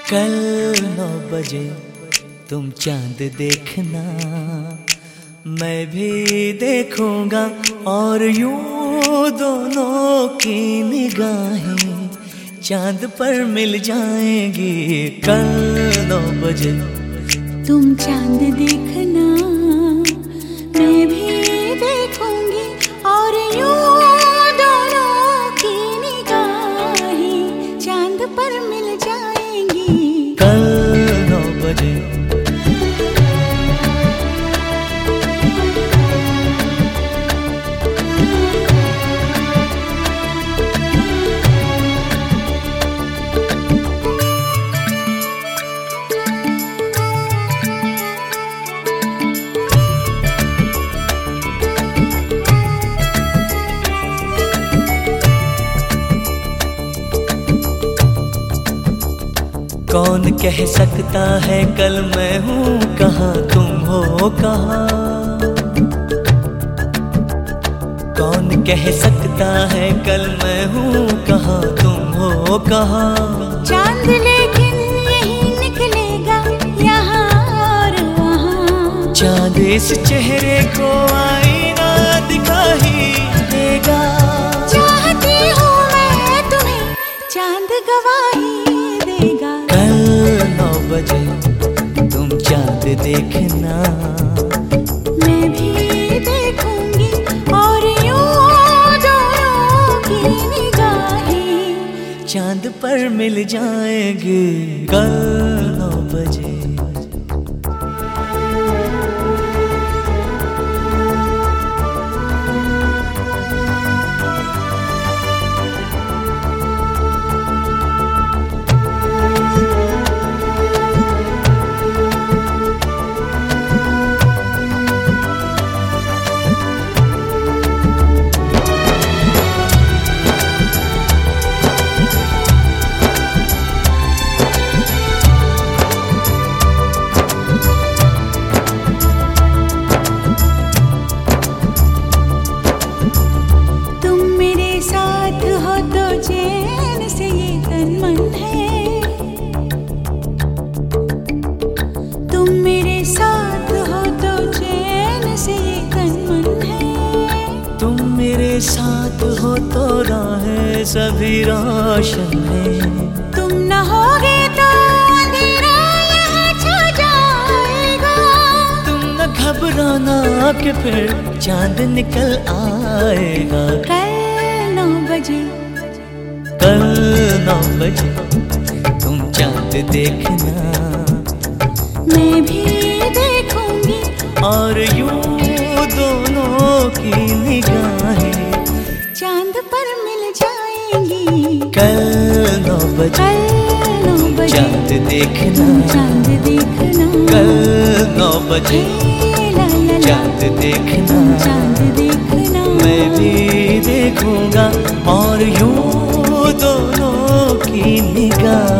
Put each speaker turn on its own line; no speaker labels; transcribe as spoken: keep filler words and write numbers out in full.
कल नौ बजे तुम चांद देखना, मैं भी देखूंगा और यूं दोनों की निगाहें चांद पर मिल जाएंगी। कल नौ बजे
तुम चांद देखना, मैं भी देखूंगी और यूं दोनों की निगाहें चांद पर मिल जाएंगी।
कल नौ बजे कौन कह सकता है कल मैं हूँ कहाँ तुम हो कहाँ। कौन कह सकता है कल मैं हूँ कहाँ तुम हो कहाँ।
चांद लेकिन यही निकलेगा यहाँ और वहाँ।
चांद इस चेहरे को आईना दिखा ही देगा।
चाहती हूँ मैं तुम्हें, चांद गवाही देगा।
नौ बजे तुम चांद देखना,
मैं भी देखूंगी और यूं दोनों की निगाहें
चांद पर मिल जाएंगे। कल नौ बजे साथ हो तो राहें सभी रोशन है।
तुम न होगे तो अंधेरा यहाँ छा जाएगा।
तुम न घबराना कि फिर चांद निकल आएगा।
कल नौ बजे
कल नौ बजे तुम चांद देखना,
मैं भी देखूंगी
और यूं दोनों की निगाहें
चांद पर मिल जाएंगी।
कल नौ बजे
तुम
चांद देखना,
चांद देखना।
कल नौ बजे चांद देखना,
चांद देखना।
मैं भी देखूंगा और यूं दोनों की निगाह